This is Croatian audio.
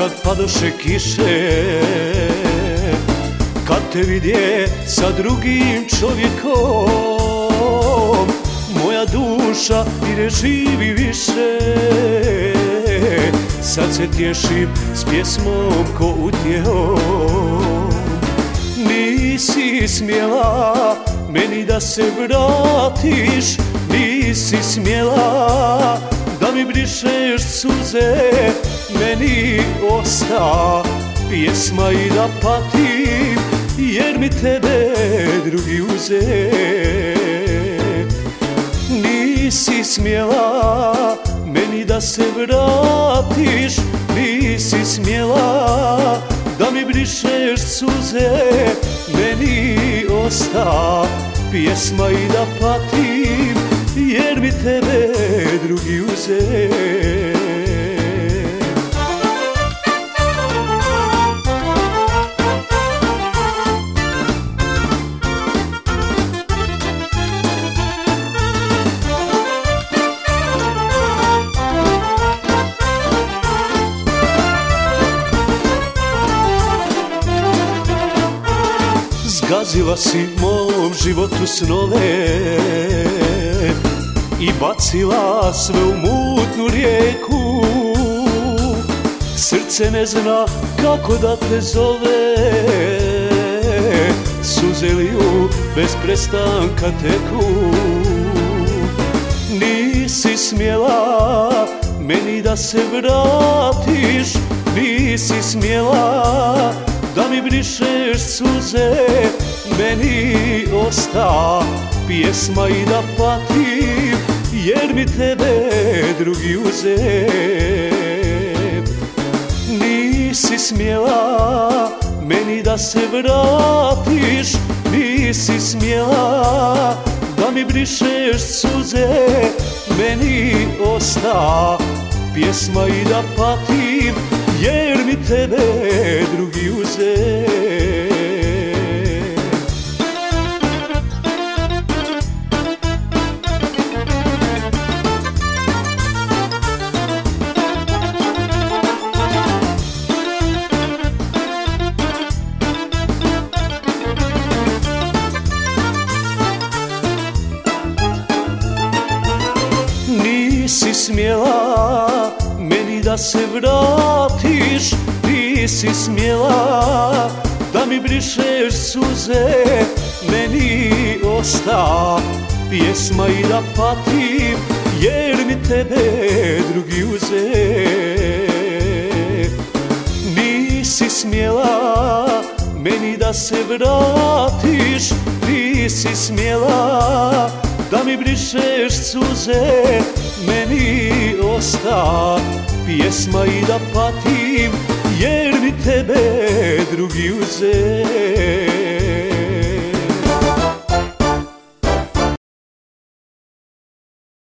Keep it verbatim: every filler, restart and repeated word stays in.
kad padoše kiše, kad te vidje sa drugim čovjekom, moja duša i ne živi više. Sad se tješim s pjesmom ko utjehom. Nisi smjela meni da se vratiš, nisi smjela da mi brišeš suze. Meni osta pjesma i da patim, jer mi tebe drugi uze. Nisi smjela meni da se vratiš, nisi smjela da mi brišeš suze. Meni osta pjesma i da patim, jer mi tebe drugi uze. Zgazila si mom životu snove i bacila sve u mutnu rijeku. Srce ne zna kako da te zove, suze liju bez prestanka teku. Nisi smjela meni da se vratiš, nisi smjela da mi brišeš suze. Meni osta pjesma i da patim, jer mi tebe drugi uze. Nisi smjela meni da se vratiš, nisi smjela da mi brišeš suze. Meni osta pjesma i da patim, jer mi tebe drugi uze. Nisi smjela meni da se vratiš, nisi smjela da mi brišeš suze. Meni osta pjesma i da patim, jer mi tebe drugi uze. Nisi smjela meni da se vratiš, nisi smjela da mi brišeš suze. Meni osta pjesma i da patim, jer mi tebe drugi uze.